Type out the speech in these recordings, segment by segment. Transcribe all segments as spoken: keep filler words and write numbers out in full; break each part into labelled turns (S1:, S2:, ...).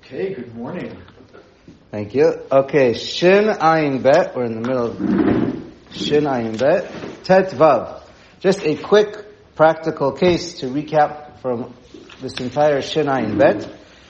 S1: Okay, good morning.
S2: Thank you. Okay, Shin Ayin Bet. We're in the middle of Shin Ayin Bet. Tet Vav. Just a quick practical case to recap from this entire Shin Ayin Bet.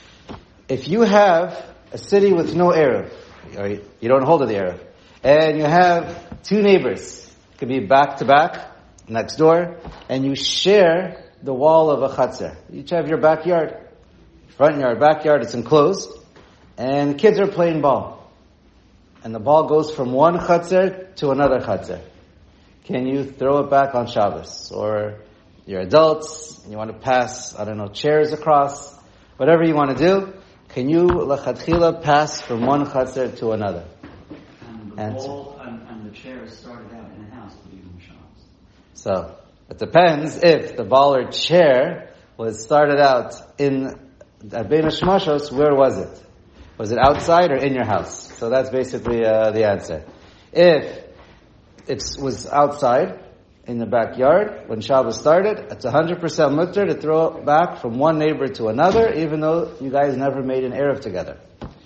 S2: If you have a city with no Erev, or you don't hold of the Erev, and you have two neighbors, it could be back to back, next door, and you share the wall of a chatzar. You each have your backyard. Front yard, backyard, it's enclosed, and the kids are playing ball. And the ball goes from one chatzar to another chatzar. Can you throw it back on Shabbos? Or you're adults, and you want to pass, I don't know, chairs across, whatever you want to do, can you, lachatchila, pass from one chatzar to another?
S3: And the
S2: Answer.
S3: ball and, and the chairs started out in a house to be on Shabbos.
S2: So, it depends if the ball or chair was started out in At Bein Hashmashos, where was it? Was it outside or in your house? So that's basically uh, the answer. If it was outside, in the backyard, when Shabbos started, it's one hundred percent mutter to throw it back from one neighbor to another, even though you guys never made an Erev together.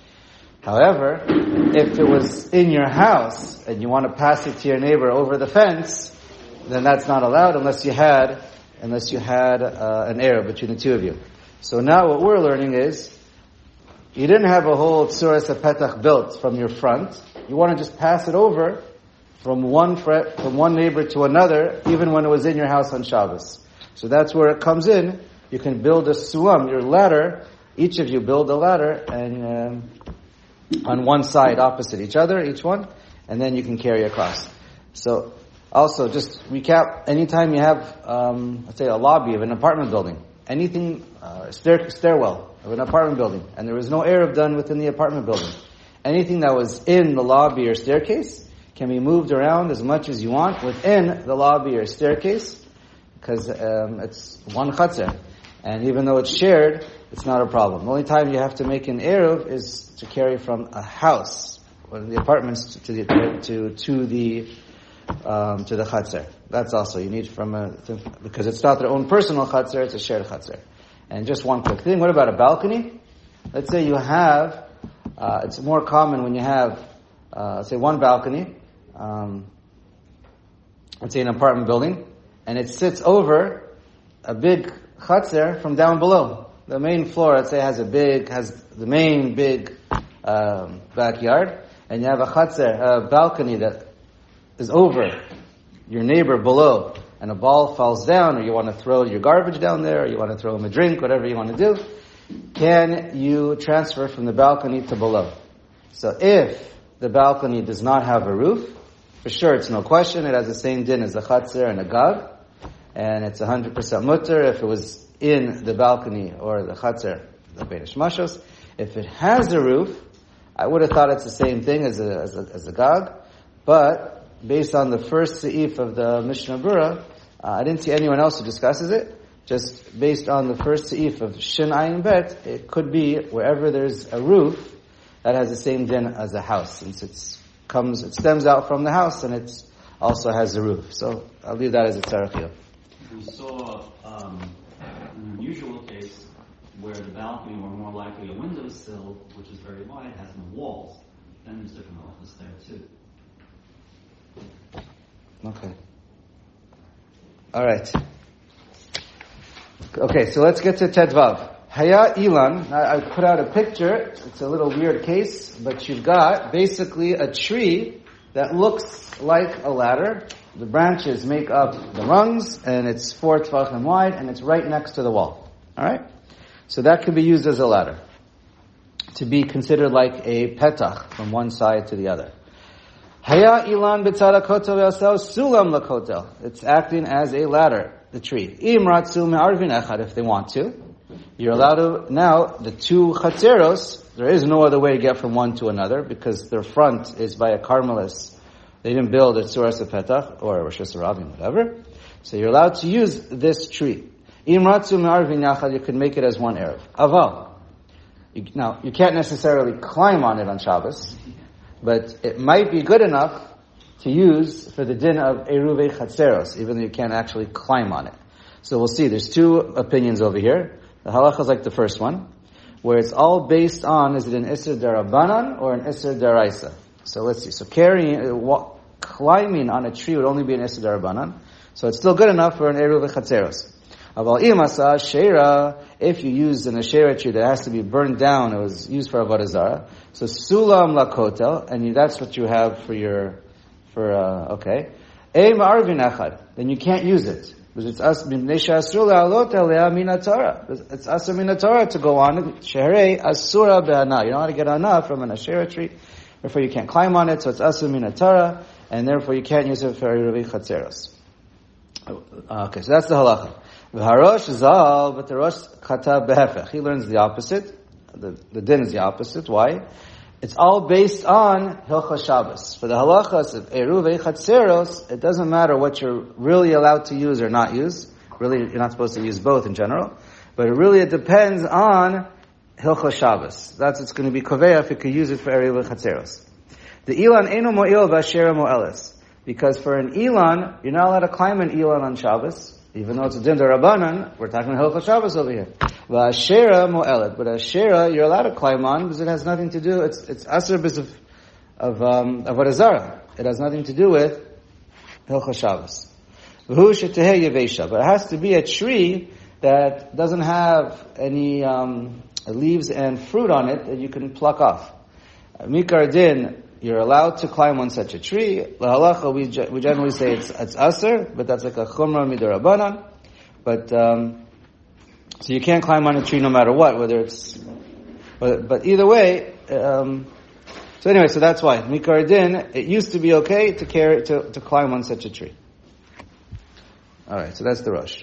S2: However, if it was in your house, and you want to pass it to your neighbor over the fence, then that's not allowed unless you had, unless you had uh, an Erev between the two of you. So now what we're learning is, you didn't have a whole tzuras petach built from your front. You want to just pass it over from one fre- from one neighbor to another, even when it was in your house on Shabbos. So that's where it comes in. You can build a sulam, your ladder. Each of you build a ladder, and um, on one side opposite each other, each one, and then you can carry across. So also, just recap, anytime you have, um, let's say, a lobby of an apartment building, anything, uh, stair, stairwell of an apartment building, and there was no Erev done within the apartment building, anything that was in the lobby or staircase can be moved around as much as you want within the lobby or staircase, because um, it's one chatzar. And even though it's shared, it's not a problem. The only time you have to make an Erev is to carry from a house, or the apartments, to the, to, to the, um, to the chatzar. That's also, you need from a, because it's not their own personal chatzar, it's a shared chatzar. And just one quick thing, what about a balcony? Let's say you have, uh, it's more common when you have, uh, say one balcony, um, let's say an apartment building, and it sits over a big chatzar from down below. The main floor, let's say, has a big, has the main big, um, backyard, and you have a chatzar, a balcony that is over your neighbor below, and a ball falls down, or you want to throw your garbage down there, or you want to throw him a drink, whatever you want to do, can you transfer from the balcony to below? So if the balcony does not have a roof, for sure it's no question, it has the same din as a chatzar and a gag, and it's one hundred percent mutter if it was in the balcony or the chatzar, the Bein Hashmashos. If it has a roof, I would have thought it's the same thing as a, as a, as a gag, but based on the first seif of the Mishnah Berurah, uh, I didn't see anyone else who discusses it. Just based on the first seif of Shin Ayin Bet, it could be wherever there's a roof that has the same din as a house, since it comes, it stems out from the house and it also has a roof. So I'll leave that as a tzarechiyah.
S3: We saw um, an unusual case where the balcony, or more likely a windowsill, which is very wide, has no walls. Then there's different office there too.
S2: Okay. All right. Okay, so let's get to Tet Vav. Haya Ilan. I, I put out a picture. It's a little weird case, but you've got basically a tree that looks like a ladder. The branches make up the rungs, and it's four tvachim wide, and it's right next to the wall. All right? So that can be used as a ladder, to be considered like a petach from one side to the other. Haya ilan b'tzad hakotel v'yaseu sulam lakotel. It's acting as a ladder, the tree. Im ratzu me'arvin echad, if they want to. You're allowed to, now, the two chatzeros, there is no other way to get from one to another, because their front is by a Carmelis. They didn't build a tzuras petach, or a Rosh Hashanah, whatever. So you're allowed to use this tree. Im ratzu me'arvin echad, you can make it as one Erev. Aval. You, now, you can't necessarily climb on it on Shabbos, but it might be good enough to use for the din of Eruvei Chatzeros, even though you can't actually climb on it. So we'll see. There's two opinions over here. The halacha is like the first one. where it's all based on, is it an Isser Darabanan or an Isser Daraisa? So let's see. So carrying, uh, walk, climbing on a tree would only be an Isser Darabanan. So it's still good enough for an Eruv V'Chatzeros. Aval Imasa Sheira, if you use an Asherah tree that has to be burned down, it was used for Avodah Zarah. So Sulam Lakotel, and you, that's what you have for your, for, uh, okay. Eim Arvin Echad, then you can't use it. Because it's as B'nei Asura Alot Alea Minatorah. It's Asur Minatorah to go on. Sheherei Asura Be'ana. You don't want to get Ana from an Asherah tree. Therefore you can't climb on it, so it's Asur Minatorah, and therefore you can't use it for Eruv Chatzeros. Okay, so that's the halacha. V'harosh zal, but the Rosh Chata Behefech. He learns the opposite. The, the din is the opposite. Why? It's all based on Hilchos Shabbos. For the halachas of Eruv Chatzeros, it doesn't matter what you're really allowed to use or not use. Really, you're not supposed to use both in general. But it really, it depends on Hilchos Shabbos. That's it's going to be Koveya if you could use it for Eruv Chatzeros. The Ilan Eino Mo'il V'Asherah Mo'elis. Because for an Ilan, you're not allowed to climb an Ilan on Shabbos. Even though it's a din d'Rabbanan, we're talking Hilchos Shabbos over here. V'Asherah Mo'elet. But Asherah, you're allowed to climb on because it has nothing to do, it's, it's Asr because of, of, um, Avodah Zarah. It has nothing to do with Hilchos Shabbos. V'hu sheteheh yevesha. But it has to be a tree that doesn't have any, um, leaves and fruit on it that you can pluck off. Mikar din, you're allowed to climb on such a tree. Lahalacha, we, we generally say it's, it's Asr, but that's like a Chumrah Midarabanan. But, um, so you can't climb on a tree no matter what, whether it's, but, but either way, um, so anyway, so that's why. Mikar din, it used to be okay to carry, to, to climb on such a tree. Alright, so that's the Rosh.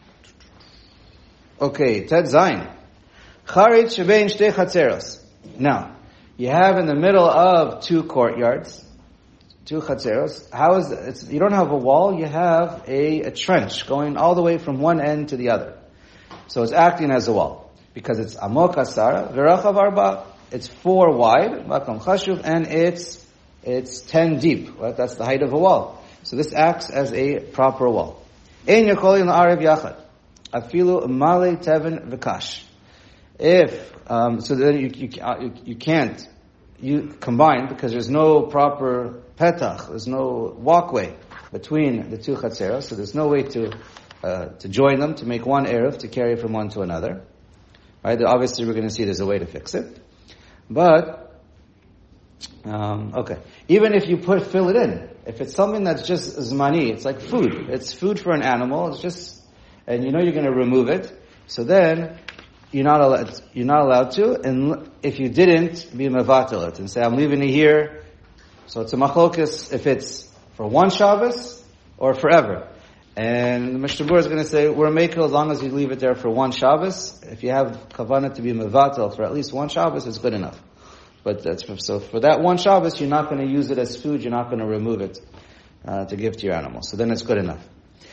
S2: Okay, Ted Zayin. Charit shebein shtei chatzeros. Now, you have in the middle of two courtyards, two chatzeros. How is it? It's, you don't have a wall, you have a, a trench going all the way from one end to the other. So it's acting as a wall. Because it's amok asara, v'rachav arba. It's four wide, makam chashuv, and it's, it's ten deep. Right? That's the height of a wall. So this acts as a proper wall. Ein yakolin la'arev yachad. Afilu male teven v'kash. If, um, so then you, you, you, you can't, you combine because there's no proper petach, there's no walkway between the two chatzeros, so there's no way to, uh, to join them, to make one eruv, to carry from one to another. Right? Obviously we're going to see there's a way to fix it. But, um, okay. Even if you put, fill it in, if it's something that's just zmani, it's like food. It's food for an animal, it's just, and you know you're going to remove it, so then, You're not allowed. You're not allowed to, and if you didn't, be mevatel it and say, "I'm leaving it here." So it's a machlokas if it's for one Shabbos or forever. And the Mishnah Berurah is going to say, "We're makel as long as you leave it there for one Shabbos. If you have kavanah to be mevatel for at least one Shabbos, it's good enough." But that's for, so for that one Shabbos, you're not going to use it as food. You're not going to remove it uh, to give to your animal. So then it's good enough.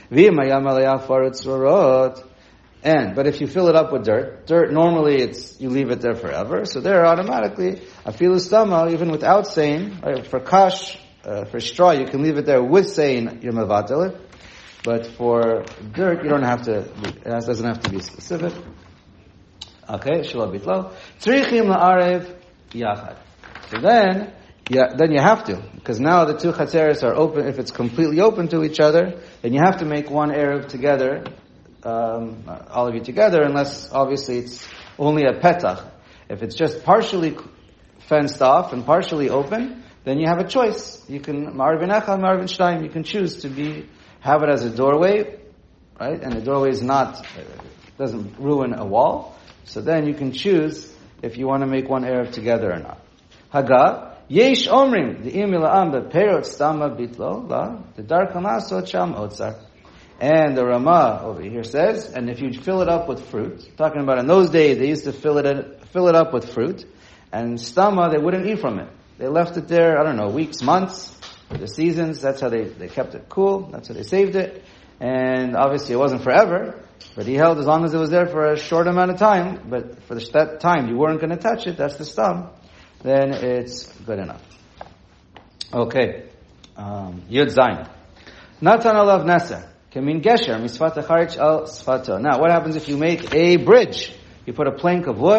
S2: And, but if you fill it up with dirt, dirt normally it's, you leave it there forever, so there automatically, afilu stama, even without saying, right, for kash, uh, for straw, you can leave it there with saying you're mevatel it, but for dirt, you don't have to, it doesn't have to be specific. Okay, shalom bitlo. Tzrichim la'arev yachad. So then, yeah, then you have to, because now the two chatzeros are open, if it's completely open to each other, then you have to make one eruv together, Um, all of you together, unless obviously it's only a petach. If it's just partially fenced off and partially open, then you have a choice. You can marvin echad, marvin shtayim. You can choose to be have it as a doorway, right? And the doorway is not doesn't ruin a wall. So then you can choose if you want to make one eruv together or not. Haga yesh omrim the imila'am the perot stama bitlo la the darkamaso cham otzar. And the Ramah over here says, and if you fill it up with fruit, talking about in those days, they used to fill it in, fill it up with fruit, and stama, they wouldn't eat from it. They left it there, I don't know, weeks, months, the seasons, that's how they, they kept it cool, that's how they saved it, and obviously it wasn't forever, but he held as long as it was there for a short amount of time, but for the, that time you weren't going to touch it, that's the stam, then it's good enough. Okay, um, Yud Zayin. Natan alav Neser. Kamin gesher, misfata charich al sfato. Now, what happens if you make a bridge? You put a plank of wood,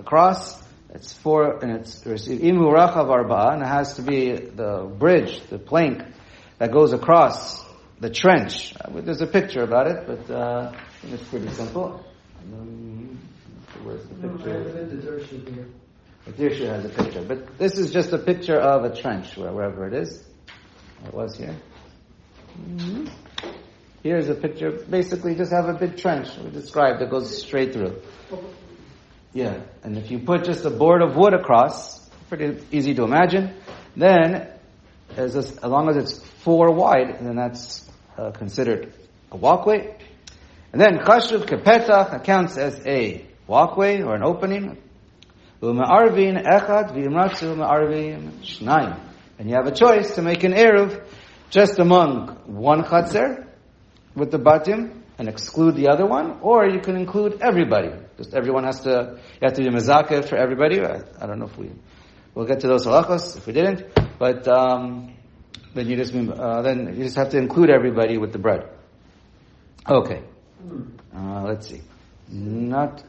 S2: across. It's four, and it's imu rachav arba'a, and it has to be the bridge, the plank that goes across the trench. There's a picture about it, but uh, I think it's pretty simple. Um, where's the picture? The Dirshu has a picture, but this is just a picture of a trench, wherever it is. It was here. Mm-hmm. Here's a picture. Basically, just have a big trench we described that goes straight through. Yeah, and if you put just a board of wood across, pretty easy to imagine, then as, this, as long as it's four wide, then that's uh, considered a walkway. And then chashuv kepetach counts as a walkway or an opening. U'ma'arvin echad v'imratzu ma'arvin shnayim. And you have a choice to make an eruv just among one chatzer with the batim and exclude the other one, or you can include everybody. Just everyone has to, you have to be mezakeh for everybody. I, I don't know if we, we'll get to those halachos if we didn't, but um, then you just uh, then you just have to include everybody with the bread. Okay, uh, let's see. Not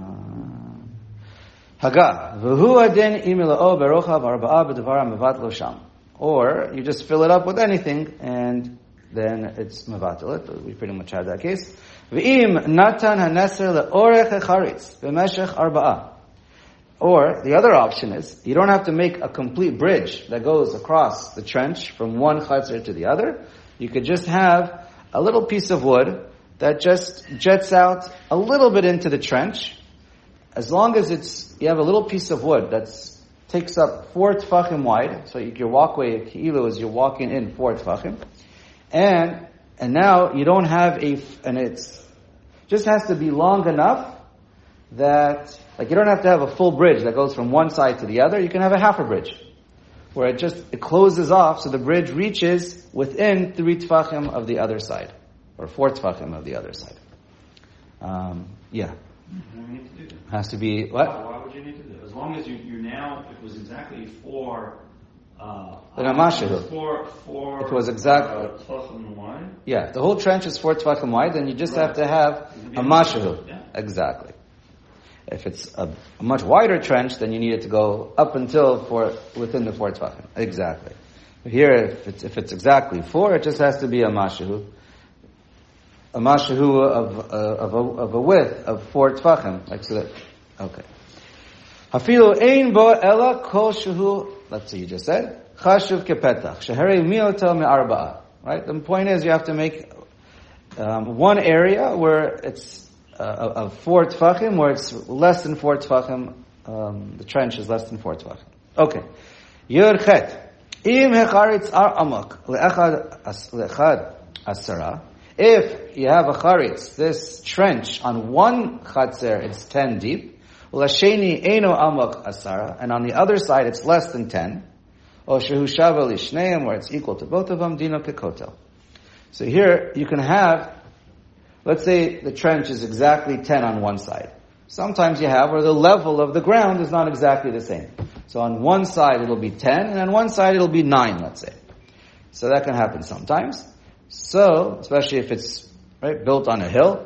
S2: Haga v'hu adin imilao berochav arba'a b'devara mevat lo sham, or you just fill it up with anything and then it's mevatel. We pretty much had that case. V'im natan haneser leorech echaritz b'meshech arba'a. Or the other option is you don't have to make a complete bridge that goes across the trench from one chatzer to the other. You could just have a little piece of wood that just jets out a little bit into the trench. As long as it's you have a little piece of wood that's takes up four tefachim wide, so your walkway ki'ilu is you're walking in four tefachim. And and now you don't have a, and it's just has to be long enough that, like you don't have to have a full bridge that goes from one side to the other. You can have a half a bridge, where it just, it closes off so the bridge reaches within three tefachim of the other side, or four tefachim of the other side. Um, yeah.
S3: What do you need to do that?
S2: Has to be, what?
S3: Why, why would you need to do that? As long as you, you now, it was exactly four, uh,
S2: Like a mashahu.
S3: Four, four,
S2: If it was exactly,
S3: uh, tefachim wide.
S2: yeah, the whole trench is four tefachim wide, then you just right. have to have a mashahu.
S3: Yeah.
S2: Exactly. If it's a, a much wider trench, then you need it to go up until four, within the four tefachim. Exactly. Here, if it's, if it's exactly four, it just has to be a mashahu. A mashahu of, uh, of, a, of a width of four tefachim. Like so that, okay. Hafilu ein bo ela kol shehu, that's what you just said. Chashuv kepetach. Sheherei miotel me'arba'a. Right? The point is you have to make um, one area where it's uh, of four tefachim, where it's less than four tefachim. Um, the trench is less than four tefachim. Okay. Yud chet. Im hecharitz ar amak le'echad le'echad asara. If you have a charitz, this trench on one chatzer, it's ten deep. L'sheni eino amak asara, and on the other side, it's less than ten. Or shehu shava lishneim, where it's equal to both of them. Dino kekotel. So here you can have, let's say the trench is exactly ten on one side. Sometimes you have where the level of the ground is not exactly the same. So on one side it'll be ten, and on one side it'll be nine, let's say. So that can happen sometimes. So, especially if it's right built on a hill.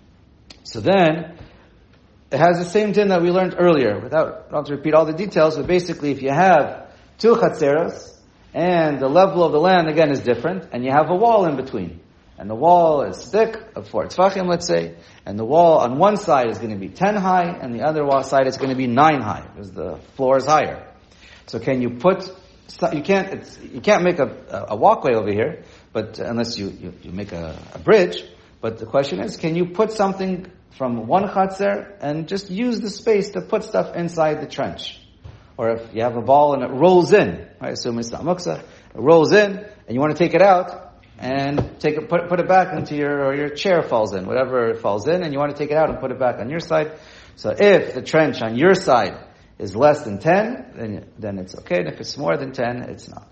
S2: So then, it has the same thing that we learned earlier. Without, I don't have to repeat all the details, but basically if you have two chatzeros, and the level of the land again is different, and you have a wall in between. And the wall is thick, of four tefachim, let's say, and the wall on one side is going to be ten high, and the other wall side is going to be nine high, because the floor is higher. So can you put, you can't, it's, you can't make a, a walkway over here, but unless you, you, you make a, a bridge. But the question is, can you put something from one chatzer and just use the space to put stuff inside the trench? Or if you have a ball and it rolls in, right? So it's not muksa, it rolls in, and you want to take it out and take it, put, put it back into your, or your chair falls in, whatever falls in, and you want to take it out and put it back on your side. So if the trench on your side is less than ten, then then it's okay, and if it's more than ten, it's not.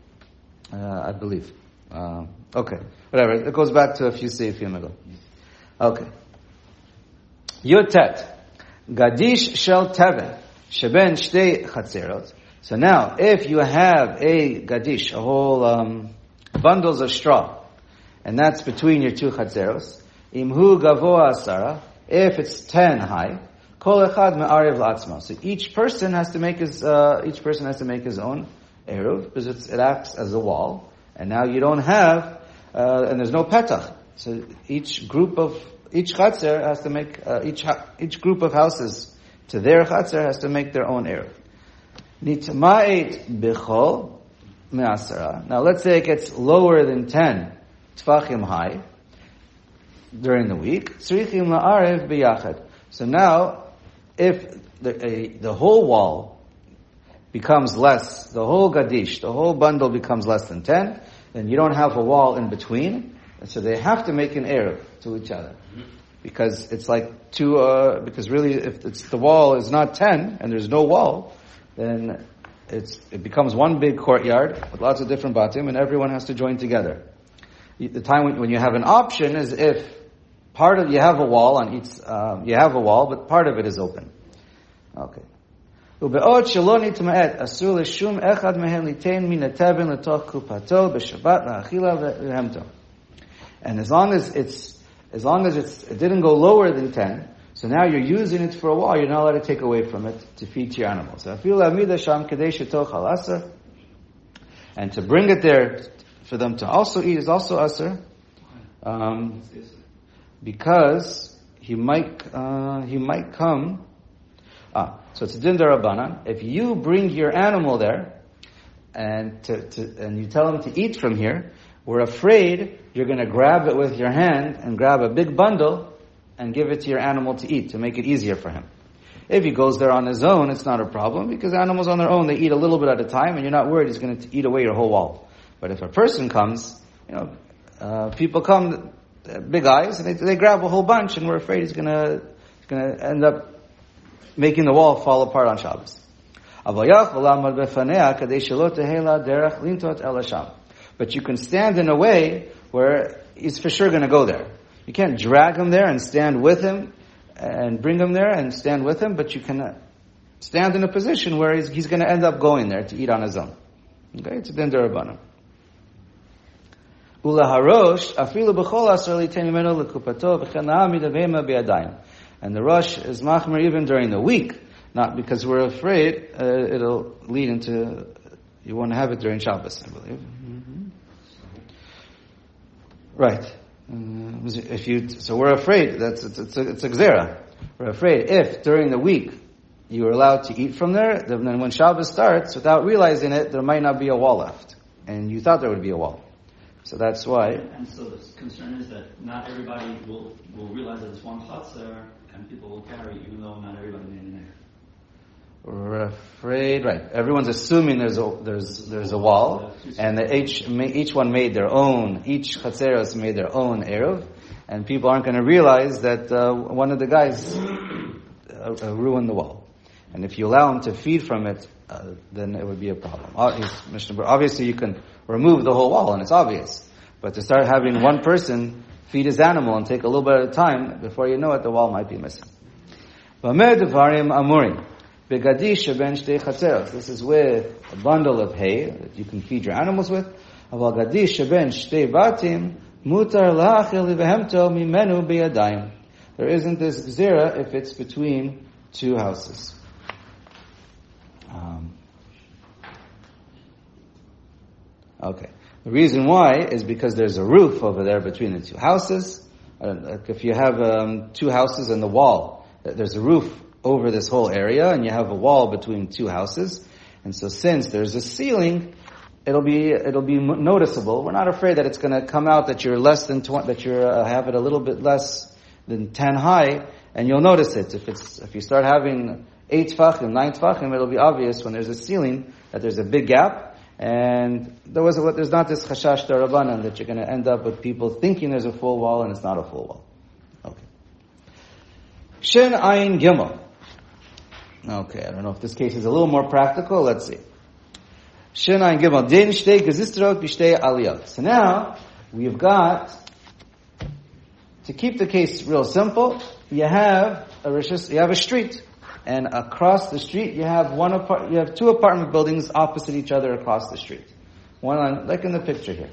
S2: Uh, I believe. Uh, okay, whatever. It goes back to a few seifim ago. Okay. Yotet gadish shel teven sheben shtei chatzerot. So now, if you have a gadish, a whole um, bundles of straw, and that's between your two chatzeros, imhu gavoa asara. If it's ten high, Kol echad me'arev la'atzmo. So each person has to make his, uh, each person has to make his own eruv, because it's, it acts as a wall. And now you don't have, uh, and there's no petach. So each group of, each chatzer has to make, uh, each, each group of houses to their chatzer has to make their own eruv. Nitma'et b'chol me'asara. Now let's say it gets lower than ten tfachim high during the week. Tzrichim la'arev b'yachad. So now, if the, a, the whole wall becomes less, the whole gadish, the whole bundle becomes less than ten, then you don't have a wall in between, so they have to make an eruv to each other. Because it's like two, uh, because really if it's, the wall is not ten, and there's no wall, then it's, it becomes one big courtyard with lots of different batim, and everyone has to join together. The time when, when you have an option is if part of, you have a wall on each, uh, you have a wall, but part of it is open. Okay. And as long as it's, as long as it's, it didn't go lower than ten, so now you're using it for a while, you're not allowed to take away from it to feed to your animals. And to bring it there for them to also eat is also asr, um, because he might, uh, he might come. Ah, so it's a din darabanan. If you bring your animal there, and to, to and you tell him to eat from here, we're afraid you're going to grab it with your hand and grab a big bundle and give it to your animal to eat to make it easier for him. If he goes there on his own, it's not a problem because animals on their own they eat a little bit at a time, and you're not worried he's going to eat away your whole wall. But if a person comes, you know, uh, people come, uh, big eyes, and they, they grab a whole bunch, and we're afraid he's going to going to end up making the wall fall apart on Shabbos. But you can stand in a way where he's for sure going to go there. You can't drag him there and stand with him and bring him there and stand with him, but you can stand in a position where he's, he's going to end up going there to eat on his own. Okay, it's a din derabanan. Ulaharosh afilu b'chol asar liteni meno lekupato v'chen la'amid avema b'yadayim. And the rush is machmer even during the week, not because we're afraid uh, it'll lead into, you won't have it during Shabbos, I believe. Mm-hmm. Right. Uh, if you, so we're afraid, that's, it's, it's a, it's a gzera. We're afraid if during the week you are allowed to eat from there, then when Shabbos starts, without realizing it, there might not be a wall left. And you thought there would be a wall. So that's why.
S3: And so the concern is that not everybody will, will realize that it's one chatzar, and people will carry, even though not everybody made an error.
S2: We're afraid, right? Everyone's assuming there's a there's there's a wall, and that each each one made their own. Each chatzeros made their own eruv, and people aren't going to realize that uh, one of the guys uh, uh, ruined the wall. And if you allow him to feed from it, uh, then it would be a problem. Obviously, you can remove the whole wall, and it's obvious. But to start having one person feed his animal and take a little bit at a time, before you know it, the wall might be missing. This is with a bundle of hay that you can feed your animals with. There isn't this gzera if it's between two houses. Um, okay. The reason why is because there's a roof over there between the two houses. Uh, like if you have um, two houses and the wall, there's a roof over this whole area, and you have a wall between two houses. And so since there's a ceiling, it'll be it'll be noticeable. We're not afraid that it's going to come out that you're less than twenty, that you uh, have it a little bit less than ten high, and you'll notice it. If it's if you start having eight tfachim, nine tfachim, it'll be obvious when there's a ceiling that there's a big gap, and there was a, there's not this chashash darabanan that you're going to end up with people thinking there's a full wall and it's not a full wall. Okay. Shin ayin gimel. Okay, I don't know if this case is a little more practical. Let's see. Shin ayin gimel din shtei gezistrot b'shtei aliyot. So now we've got, to keep the case real simple, you have a rishis, you have a street, and across the street you have one apart, you have two apartment buildings opposite each other across the street. One on, like in the picture here.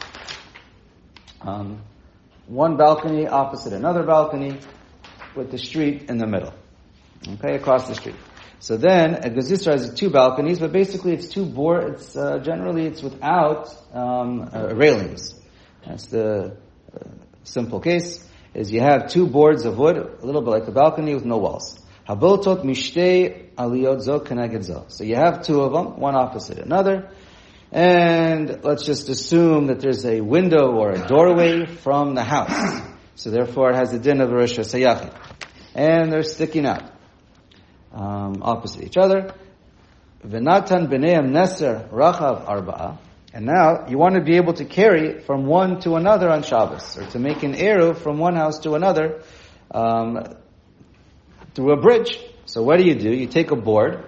S2: Um, one balcony opposite another balcony, with the street in the middle. Okay, across the street. So then, a Gazisra has two balconies, but basically it's two board, it's, uh, generally it's without, um, uh, railings. That's the uh, simple case, is you have two boards of wood, a little bit like the balcony with no walls. Habotot mishtei aliyot zo keneged zo. So you have two of them, one opposite another, and let's just assume that there's a window or a doorway from the house. So therefore it has the din of a Rosh Hashanah. And they're sticking out, um, opposite each other. V'natan b'neim neser rachav arba'a. And now you want to be able to carry from one to another on Shabbos, or to make an eruv from one house to another, um, through a bridge. So what do you do? You take a board,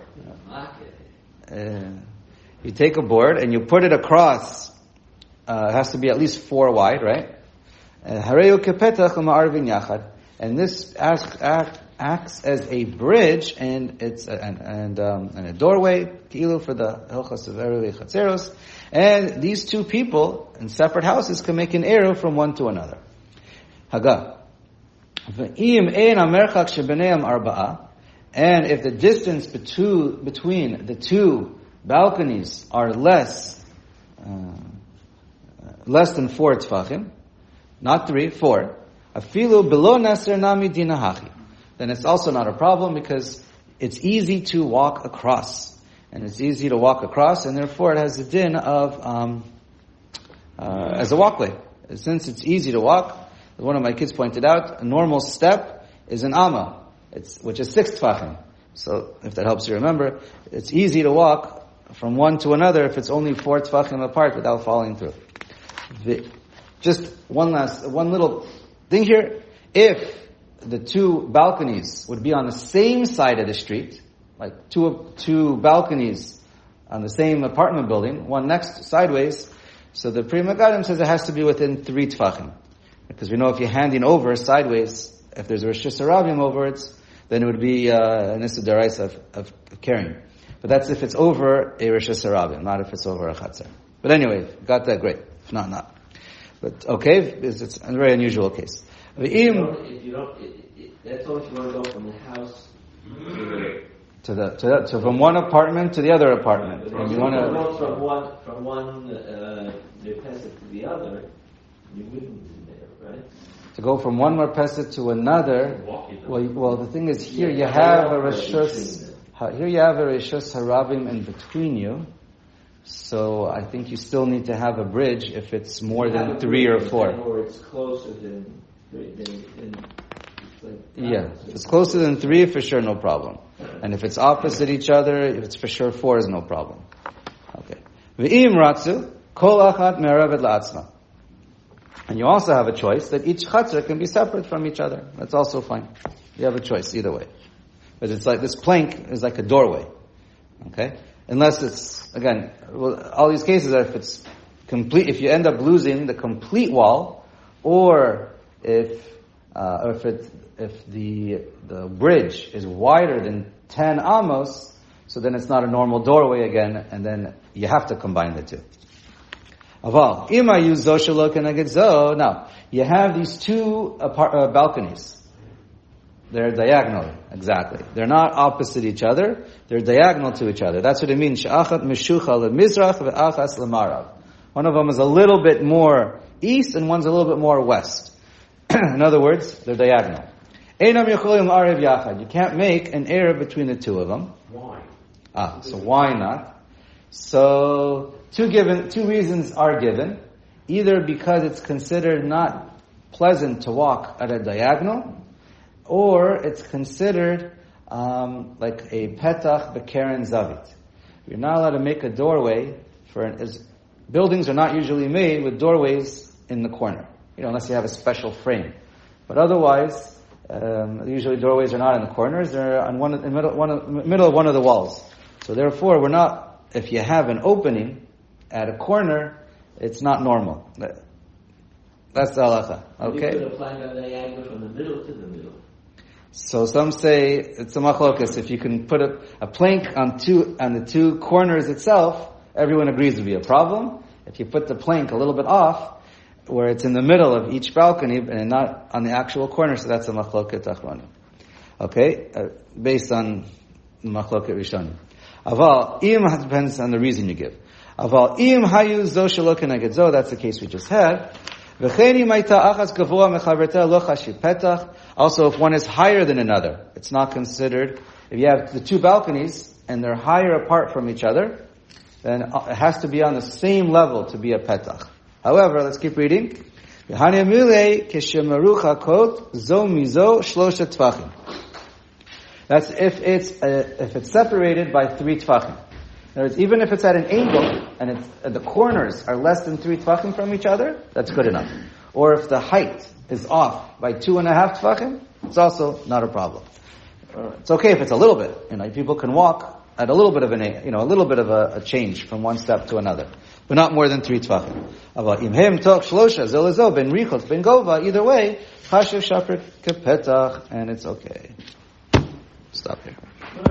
S2: uh, you take a board and you put it across, uh, it has to be at least four wide, right? Hareu kepetach u'ma'arvin yachad. And this acts, act, acts as a bridge, and it's a, and and, um, and a doorway, ki'ilu for the hilchos of eruv chatzeros. And these two people in separate houses can make an eruv from one to another. Haga. V'im ein hamerchak shebeneim arba'a. And if the distance between between the two balconies are less uh, less than four tfachim, not three, four. Afilu below neser nami dinahachi. Then it's also not a problem because it's easy to walk across. And it's easy to walk across, and therefore it has the din of, um, uh, as a walkway. Since it's easy to walk, one of my kids pointed out, a normal step is an amma, it's, which is six tfachim. So, if that helps you remember, it's easy to walk from one to another if it's only four tfachim apart without falling through. The, just one last, one little thing here. If the two balconies would be on the same side of the street, like two two balconies on the same apartment building, one next sideways, so the Pri Megadim says it has to be within three tfachim. Because we know if you're handing over sideways, if there's a Rosh Hashanah over it, then it would be uh, an Issa D'Oraisa of, of, of carrying. But that's if it's over a Rosh Hashanah, not if it's over a Chatzar. But anyway, got that, great. If not, not. But okay, it's, it's a very unusual case.
S1: If you don't, if you don't it, it, that's all if you want to go from the house to the...
S2: To the, to the, to from one apartment to the other apartment.
S1: But
S2: and you
S1: want
S2: want
S1: to
S2: to
S1: go from one, from one, uh, Merpeset to the other, you wouldn't be there, right?
S2: To go from one Merpeset to another, well, well, the thing is, here you have a Rishus, here you have a Rishus Harabim in between you, so I think you still need to have a bridge if it's more than three or four.
S1: Or it's closer than, than, than like,
S2: yeah, if it's closer than three, for sure, no problem. And if it's opposite each other, if it's for sure four, is no problem. Okay. V'im ratzu, kol achat me'aravet la'atzma. And you also have a choice that each chatzar can be separate from each other. That's also fine. You have a choice either way. But it's like, this plank is like a doorway. Okay? Unless it's, again, well, all these cases are if it's complete, if you end up losing the complete wall, or if, uh, or if it, if the, the bridge is wider than ten amos, so then it's not a normal doorway again, and then you have to combine the two. Aval, ima yu zo shelo keneged zo. Now, you have these two apart, uh, balconies. They're diagonal, exactly. They're not opposite each other, they're diagonal to each other. That's what it means, she'achat meshucha lemizrach ve'achas lemarav. One of them is a little bit more east, and one's a little bit more west. In other words, they're diagonal. Einam yecholim arev yachad. You can't make an eruv between the two of them.
S1: Why?
S2: Ah, so why not? So, two given, two reasons are given. Either because it's considered not pleasant to walk at a diagonal, or it's considered um, like a petach bekeren zavit. You're not allowed to make a doorway for an, as, buildings are not usually made with doorways in the corner, you know, unless you have a special frame. But otherwise, um, usually doorways are not in the corners; they're on one in the middle, one of, middle of one of the walls. So therefore, we're not. If you have an opening at a corner, it's not normal. That's the halacha. Okay.
S1: You could apply a diagonal from the middle to the middle.
S2: So some say it's a machlokas. If you can put a, a plank on two on the two corners itself, everyone agrees it would be a problem. If you put the plank a little bit off, where it's in the middle of each balcony and not on the actual corner, so that's a machloket achronim. Okay, uh, based on Machloket Rishonim. Aval, im depends on the reason you give. Aval, im hayu zo shelo keneged zo, that's the case we just had. V'chein im hayta achas gavua mechaverta lo chashi petach. Also, if one is higher than another, it's not considered. If you have the two balconies and they're higher apart from each other, then it has to be on the same level to be a petach. However, let's keep reading. That's if it's uh, if it's separated by three tvachim. In other words, even if it's at an angle and it's, uh, the corners are less than three tvachim from each other, that's good enough. Or if the height is off by two and a half tvachim, it's also not a problem. Uh, it's okay if it's a little bit. You know, people can walk at a little bit of an, you know, a little bit of a, a change from one step to another, but not more than three tvachim. About imhem tok shlosha zelazo ben richot ben gova. Either way, chashiv shapir kepetach, and it's okay. Stop here.